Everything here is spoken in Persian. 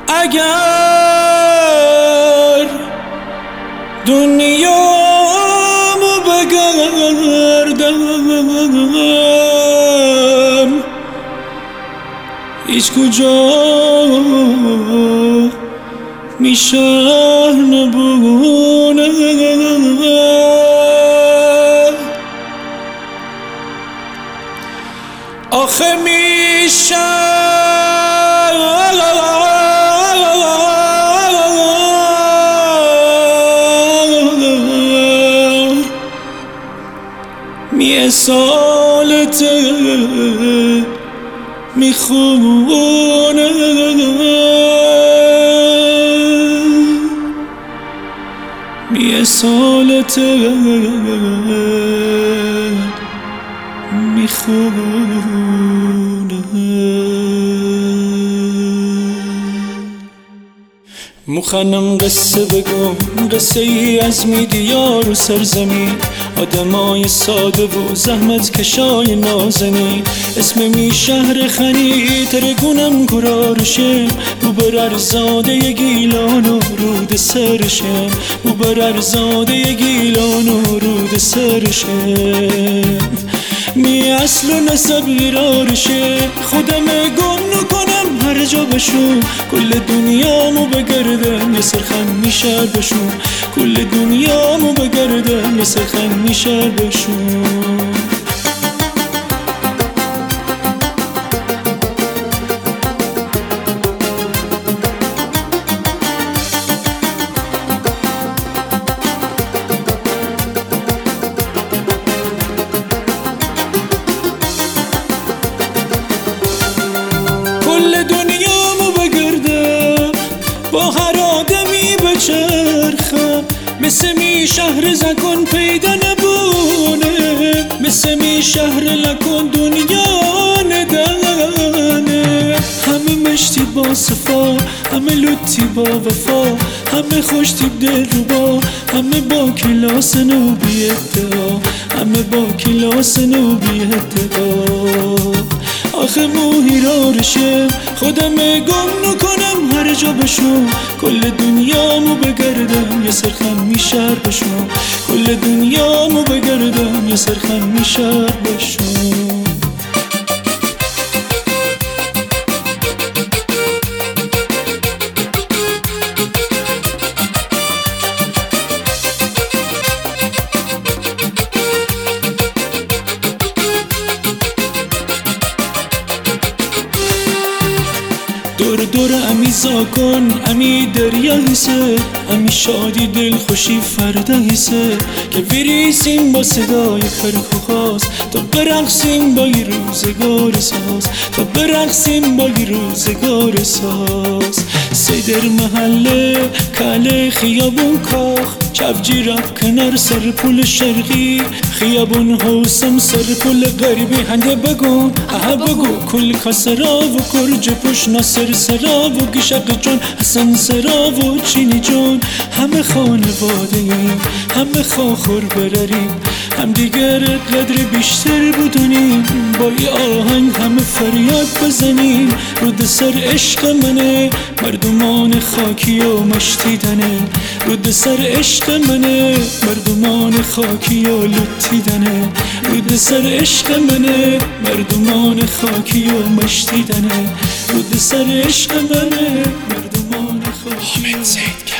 اگر دنیامو بگردم هیچ کجا میشه نبونه آخه میشه سالته میخونه سالته میخونه مخنم قصه بگم قصه ای از میدیار و سرزمین آدمای ساده و زحمت کشای نازنی اسم می شهر خنی ترگونم گرارشم بوبر ارزاده گیلان و رود سرشم بوبر ارزاده گیلان و رود سرشم می اصل و نسب ایرارشه خودم گم نکنم هر جا بشون کل دنیامو بگردم یه سرخم میشه بشون کل دنیامو بگردم یه سرخم میشه بشون کل دنیامو بگردم با هر آدمی بچرخم مثل می شهر زکن پیدا نبونه مثل می شهر لکن دنیا ندانه همه مشتی با صفا همه لطی با وفا همه خوش تیب دل روبا همه با کلاس نوبی ادعا همه با کلاس نوبی ادعا آخه موهیرارشم خودم گم نکنم هر جا بشم کل دنیامو بگردم یه سرخم میشر بشم کل دنیامو بگردم یه سرخم میشر بشم دور دور امی زاکن امی دریا حسه امی شادی دل خوشی فردا حسه که بریسیم با صدای خرخ و خاص تا برقصیم با یه روزگار ساز تا برقصیم با یه روزگار ساز سیدر محله کله خیابون کاخ چفجی رفت کنار سر پول شرقی خیابون حوسم سر پول غربی هنده بگو اه بگو کل کسرا و کرج پوش ناصر سرا و گشق جون حسن سرا و چینی جون همه خانواده ایم همه خاخور براریم هم دیگر قدر بیشتر بدونیم با ای آهنگ همه فریاد بزنیم رود سر عشق منه مردمان خاکی و مشتیدنه رود سر عشق منه مردمان خاکی و لطیدنه رود سر عشق منه مردمان خاکی و مشتیدنه رود سر عشق منه مردمان خاکی و